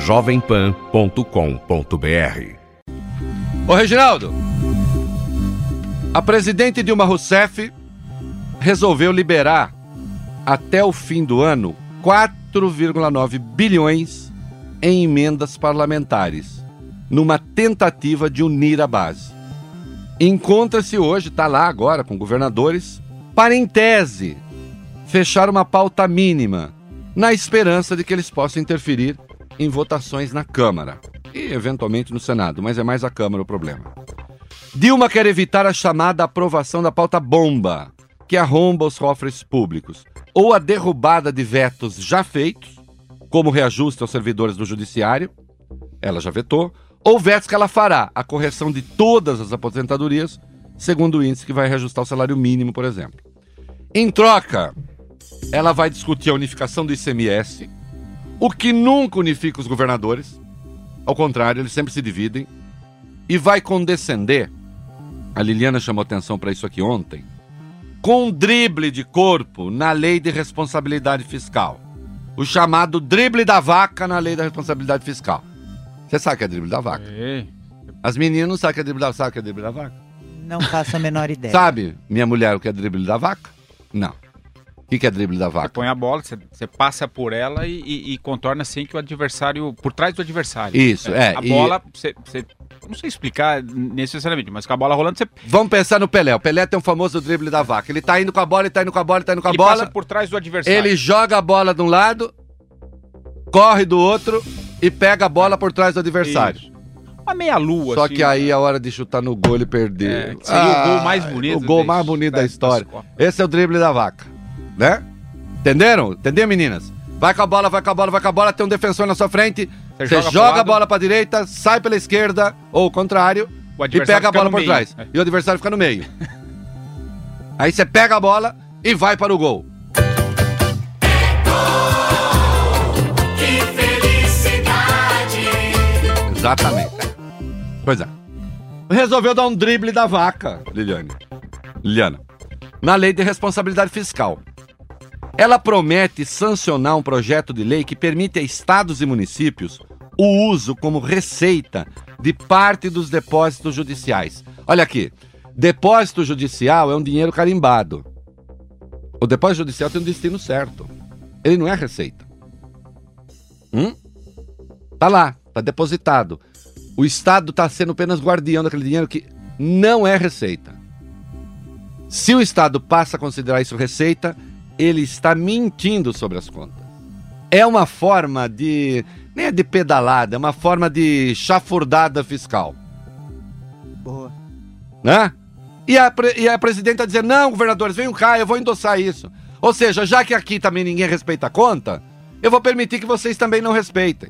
jovempan.com.br. Ô Reginaldo, a presidente Dilma Rousseff resolveu liberar até o fim do ano 4,9 bilhões em emendas parlamentares, numa tentativa de unir a base. Encontra-se hoje, está lá agora com governadores, para em tese fechar uma pauta mínima, na esperança de que eles possam interferir em votações na Câmara e eventualmente no Senado, mas é mais a Câmara o problema. Dilma quer evitar a chamada aprovação da pauta bomba, que arromba os cofres públicos, ou a derrubada de vetos já feitos, como reajuste aos servidores do Judiciário, ela já vetou, ou vetos que ela fará, a correção de todas as aposentadorias, segundo o índice que vai reajustar o salário mínimo, por exemplo. Em troca, ela vai discutir a unificação do ICMS, o que nunca unifica os governadores, ao contrário, eles sempre se dividem, e vai condescender, a Liliana chamou atenção para isso aqui ontem, com um drible de corpo na lei de responsabilidade fiscal. O chamado drible da vaca na lei da responsabilidade fiscal. Você sabe o que é drible da vaca? As meninas não sabem o que é drible da vaca. Sabe o que é drible da vaca? Não faço a menor ideia. Sabe, minha mulher, o que é drible da vaca? Não. O que é drible da vaca? Você põe a bola, você passa por ela e contorna sem que o adversário... Por trás do adversário. Isso, A bola, você não sei explicar necessariamente, mas com a bola rolando, você... Vamos pensar no Pelé. O Pelé tem um famoso drible da vaca. Ele tá indo com a bola, ele tá indo com a bola. Ele passa por trás do adversário. Ele joga a bola de um lado, corre do outro e pega a bola por trás do adversário. Isso. Uma meia-lua, Só assim, que aí a hora de chutar no gol ele perdeu. Seria o gol mais bonito. O gol mais bonito da história. Esse é o drible da vaca, né? Entenderam? Entenderam, meninas? Vai com a bola, vai com a bola, vai com a bola, tem um defensor na sua frente, você joga a bola pra direita, sai pela esquerda, ou o contrário, e pega a bola por trás. E o adversário fica no meio. Aí você pega a bola e vai para o gol. Que felicidade! Exatamente. Pois é. Resolveu dar um drible da vaca, Liliana, na lei de responsabilidade fiscal. Ela promete sancionar um projeto de lei que permite a estados e municípios o uso como receita de parte dos depósitos judiciais. Olha aqui, depósito judicial é um dinheiro carimbado. O depósito judicial tem um destino certo. Ele não é receita. Tá lá, tá depositado. O Estado está sendo apenas guardião daquele dinheiro que não é receita. Se o Estado passa a considerar isso receita, ele está mentindo sobre as contas. É uma forma de... nem é de pedalada, é uma forma de chafurdada fiscal. Boa. Né? E a presidenta dizer, não, governadores, venham cá, eu vou endossar isso. Ou seja, já que aqui também ninguém respeita a conta, eu vou permitir que vocês também não respeitem.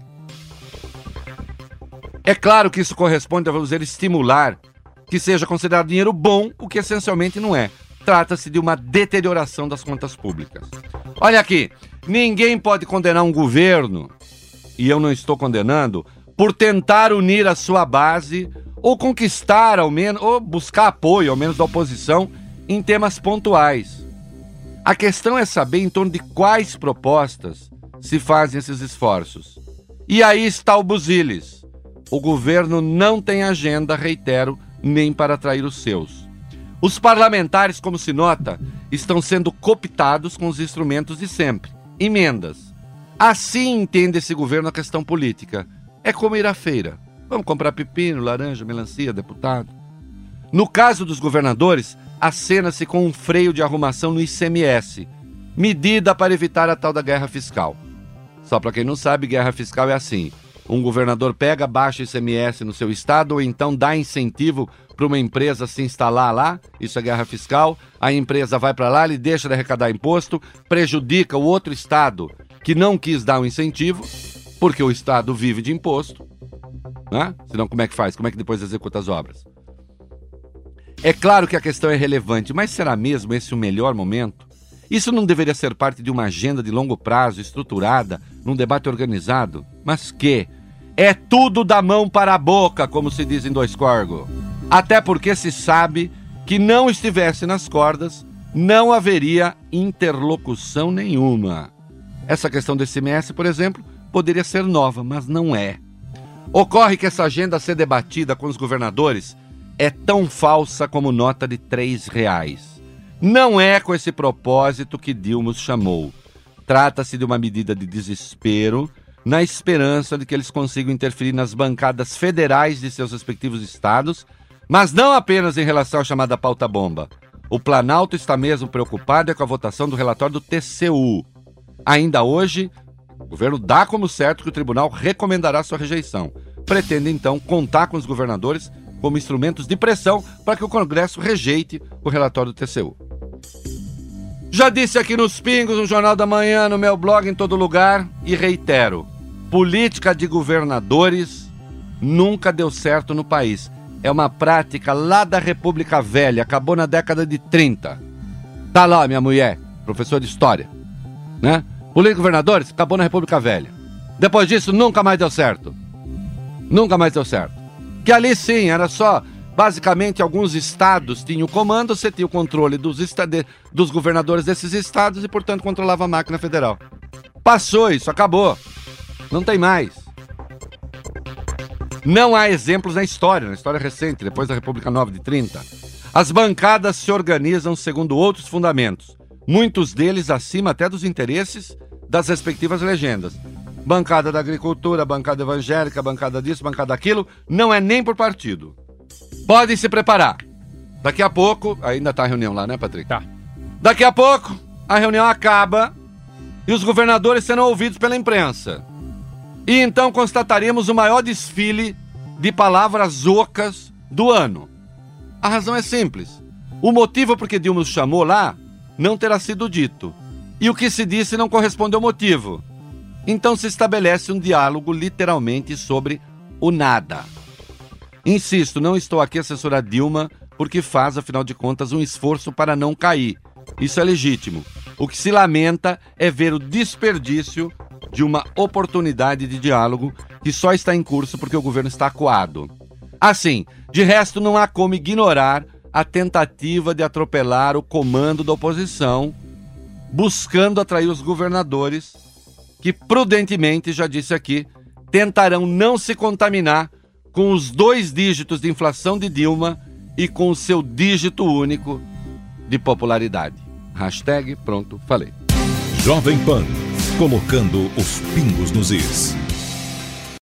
É claro que isso corresponde a, vamos dizer, estimular que seja considerado dinheiro bom, o que essencialmente não é. Trata-se de uma deterioração das contas públicas. Olha aqui, ninguém pode condenar um governo, e eu não estou condenando, por tentar unir a sua base ou conquistar ao menos, ou buscar apoio ao menos da oposição em temas pontuais. A questão é saber em torno de quais propostas se fazem esses esforços. E aí está o buziles. O governo não tem agenda, reitero, nem para atrair os seus. Os parlamentares, como se nota, estão sendo cooptados com os instrumentos de sempre. Emendas. Assim entende esse governo a questão política. É como ir à feira. Vamos comprar pepino, laranja, melancia, deputado. No caso dos governadores, acena-se com um freio de arrumação no ICMS. Medida para evitar a tal da guerra fiscal. Só para quem não sabe, guerra fiscal é assim. Um governador pega, baixa ICMS no seu estado ou então dá incentivo para uma empresa se instalar lá, isso é guerra fiscal, a empresa vai para lá, ele deixa de arrecadar imposto, prejudica o outro estado que não quis dar um incentivo, porque o estado vive de imposto, né? Senão como é que faz? Como é que depois executa as obras? É claro que a questão é relevante, mas será mesmo esse o melhor momento? Isso não deveria ser parte de uma agenda de longo prazo, estruturada, num debate organizado? Mas que? É tudo da mão para a boca, como se diz em Dois Corgo. Até porque se sabe que não estivesse nas cordas, não haveria interlocução nenhuma. Essa questão do ICMS, por exemplo, poderia ser nova, mas não é. Ocorre que essa agenda a ser debatida com os governadores é tão falsa como nota de R$3. Não é com esse propósito que Dilma os chamou. Trata-se de uma medida de desespero, na esperança de que eles consigam interferir nas bancadas federais de seus respectivos estados, mas não apenas em relação à chamada pauta-bomba. O Planalto está mesmo preocupado com a votação do relatório do TCU. Ainda hoje, o governo dá como certo que o tribunal recomendará sua rejeição. Pretende, então, contar com os governadores como instrumentos de pressão para que o Congresso rejeite o relatório do TCU. Já disse aqui nos Pingos, no Jornal da Manhã, no meu blog, em todo lugar, e reitero, política de governadores nunca deu certo no país. É uma prática lá da República Velha, acabou na década de 30. Tá lá, minha mulher, professor de história, né? Política de governadores acabou na República Velha. Depois disso, nunca mais deu certo. Nunca mais deu certo. Que ali sim, era só, basicamente, alguns estados tinham o comando, você tinha o controle dos governadores desses estados e, portanto, controlava a máquina federal. Passou isso, acabou. Não tem mais. Não há exemplos na história recente, depois da República Nova de 30. As bancadas se organizam segundo outros fundamentos, muitos deles acima até dos interesses das respectivas legendas. Bancada da agricultura, bancada evangélica, bancada disso, bancada daquilo, não é nem por partido. Podem se preparar. Daqui a pouco, ainda tá a reunião lá, né, Patrick? Tá. Daqui a pouco, a reunião acaba e os governadores serão ouvidos pela imprensa. E então constataremos o maior desfile de palavras ocas do ano. A razão é simples. O motivo por que Dilma os chamou lá não terá sido dito. E o que se disse não corresponde ao motivo. Então se estabelece um diálogo literalmente sobre o nada. Insisto, não estou aqui a assessorar Dilma porque faz, afinal de contas, um esforço para não cair. Isso é legítimo. O que se lamenta é ver o desperdício de uma oportunidade de diálogo que só está em curso porque o governo está acuado. Assim, de resto não há como ignorar a tentativa de atropelar o comando da oposição, buscando atrair os governadores que prudentemente, já disse aqui, tentarão não se contaminar com os 2 dígitos de inflação de Dilma e com o seu dígito único de popularidade. #pronto, falei. Jovem Pan, colocando os pingos nos is.